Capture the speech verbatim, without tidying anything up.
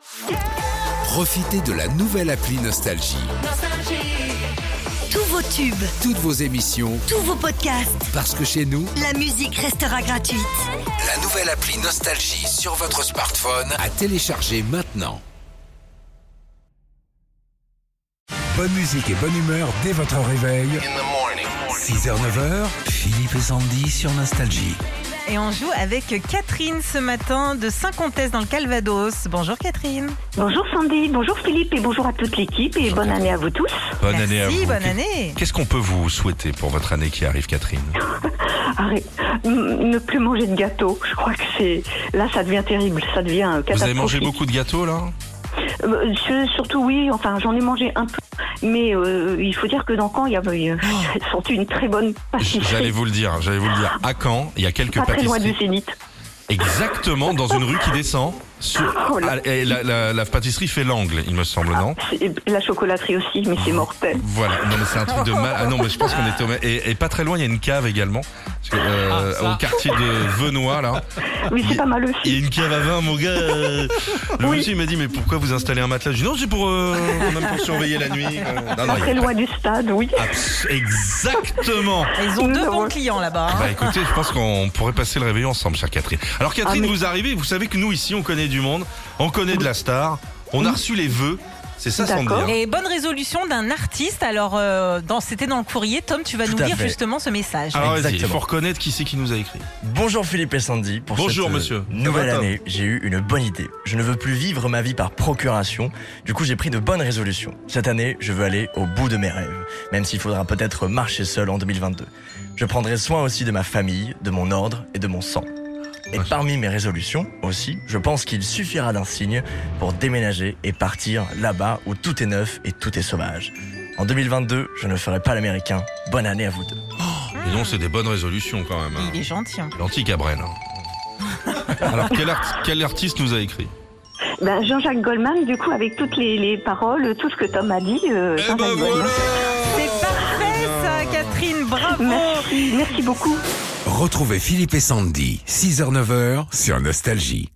Profitez de la nouvelle appli Nostalgie. Tous vos tubes, Toutes vos émissions, tous vos podcasts, parce que chez nous, la musique restera gratuite. la nouvelle appli Nostalgie sur votre smartphone à télécharger maintenant. Bonne musique et bonne humeur dès votre réveil. six heures neuf heures, Philippe et Sandy sur Nostalgie. Et on joue avec Catherine ce matin de Saint-Comtesse dans le Calvados. Bonjour Catherine. Bonjour Sandy, bonjour Philippe et bonjour à toute l'équipe et bonne année à vous tous. Bonne Merci, année à vous. bonne année. Qu'est-ce qu'on peut vous souhaiter pour votre année qui arrive, Catherine? Arrête, n- ne plus manger de gâteau, je crois que c'est... Là ça devient terrible, ça devient euh, catastrophique. Vous avez mangé beaucoup de gâteaux là? Euh, je- Surtout oui, enfin j'en ai mangé un peu, mais euh, il faut dire que dans Caen il y avait euh, elles sont une très bonne J- pâtisserie. J'allais vous le dire, j'allais vous le dire. À Caen, il y a quelques Pas très loin pâtisseries. du Zénith. Exactement, dans une rue qui descend. Sur... Oh là. Ah, et la, la- la pâtisserie fait l'angle, il me semble, non? C'est- La chocolaterie aussi, mais c'est mortel. Voilà, non mais c'est un truc de mal. Ah non, mais je pense qu'on était au... et, et pas très loin, il y a une cave également. Parce que, euh, au quartier de Venoy, là. Oui, c'est Il- pas mal Il y a aussi. une cave à vin, mon gars. euh, Le Oui. monsieur il m'a dit, mais pourquoi vous installez un matelas? Je dis, non, c'est pour, euh, même pour surveiller la nuit. Euh, Non, non, Pas il y a très pas- loin du stade, oui. Abs- Exactement. Ils ont Nous deux avons- bons clients là-bas. hein. Bah écoutez, je pense qu'on pourrait passer le réveillon ensemble, chère Catherine. Alors Catherine, Ah, mais- vous arrivez, vous savez que nous ici, on connaît du monde, on connaît de la star, on a reçu les vœux, c'est ça sans D'accord. dire. Et bonne résolution d'un artiste. Alors, euh, dans, c'était dans le courrier. Tom, tu vas Tout nous à lire fait. justement ce message. Alors vas-y, il Exactement. faut reconnaître qui c'est qui nous a écrit. Bonjour Philippe et Sandy. Pour Bonjour, cette, euh, monsieur. Ça Nouvelle va, Tom? année, j'ai eu une bonne idée. Je ne veux plus vivre ma vie par procuration. Du coup, j'ai pris de bonnes résolutions. Cette année, je veux aller au bout de mes rêves, même s'il faudra peut-être marcher seul en deux mille vingt-deux. Je prendrai soin aussi de ma famille, de mon ordre et de mon sang. Et Ouais. parmi mes résolutions aussi, je pense qu'il suffira d'un signe pour déménager et partir là-bas où tout est neuf et tout est sauvage. En deux mille vingt-deux, je ne ferai pas l'américain. Bonne année à vous deux. Et non, c'est des bonnes résolutions quand même. hein. Il est gentil. hein. Gentil Cabrel. hein. Alors quel, art- quel artiste nous a écrit? Ben, Jean-Jacques Goldman, du coup, avec toutes les, les paroles, tout ce que Tom a dit. euh, Eh Jean-Jacques ben Goldman. voilà. C'est parfait ça, Catherine. Bravo. Merci, merci beaucoup. Retrouvez Philippe et Sandy, six heures neuf heures sur Nostalgie.